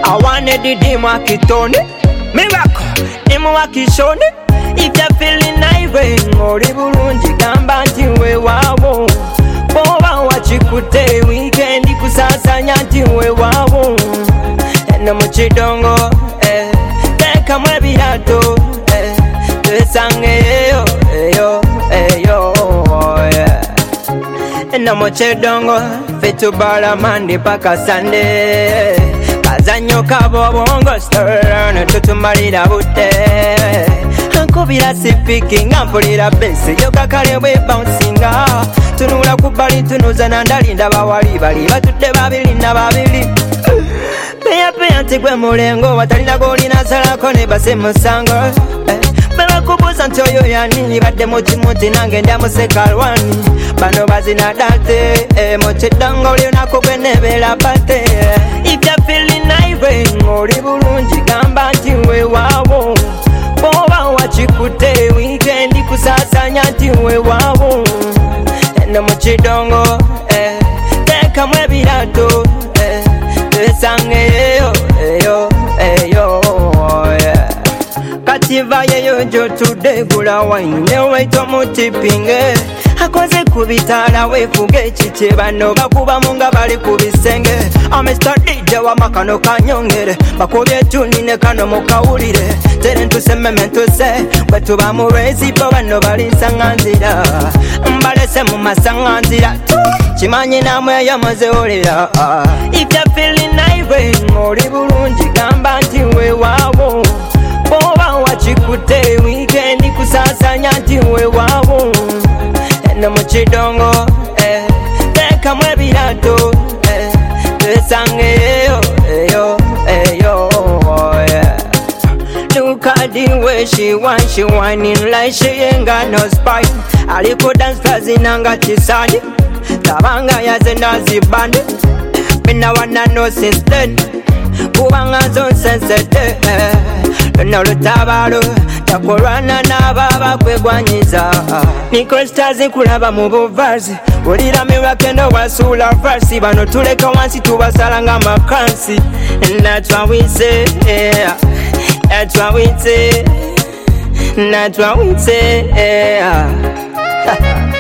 I wanted the demo kitone miracle demo wakishone. If you're feeling irate muri bulungi gamba nti weewaawo boba wakikute weekend kusasanya nti weewaawo eno mu kidongo tekamu ebirato twesange eyo eno mu kidongo ffe tubala Monday paka Sunday kazanyo kabobongo story tutumalira budde ankubira sipiki nga mpulira besi yoga kale bwe bouncinga tunula ku bali tunuza nandalinda bawali bali batudde babiri na babiri peya nti gwe mulengo watalina golina salako ne base musango bebakubuza nti oyo yani badde mu kimuti nange ndamuseka lwani bano bazina date mu kidongo lyonako gwe nebeera bate. If you're feeling irate oli bulungi gamba nti weewaawo boba wakikute weekend kusasanya nti weewaawo eno mu kidongo tekamu ebirato twesange eyo kativa yeyo gyotudde gula wine newaita mutipinge akoze ku bitaala weefuga ekikye bano bakubamu nga bali ku bisenge Mr. DJ wamakano kanyongere bakubye tuni ne kano mukawulire tere ntusemmeme ntuse bwe tuba mu lwezipo bano balinsaŋŋanzira mbalese mu masaŋŋanzira kimanyi namwe eyamazewolera. If you're feeling irate oli bulungi gamba nti weewaawo boba wakikute weekend kusasanya nti weewaawo eno mu kidongo tekamu ebirato twesange eyo Look at the way she whining like she ain't got no spine. Aliko dance class inanga chisani tabanga yaze nazibande mina wana no since then kubanga zon sensete no lutabalo takolwana n'ababa kwegwanyiza niko stazi kulaba mu buvazi ulira mirakendo wasula farsi bano tuleka wansi tubasala nga makansi and that's what we say that's what we say that's what we say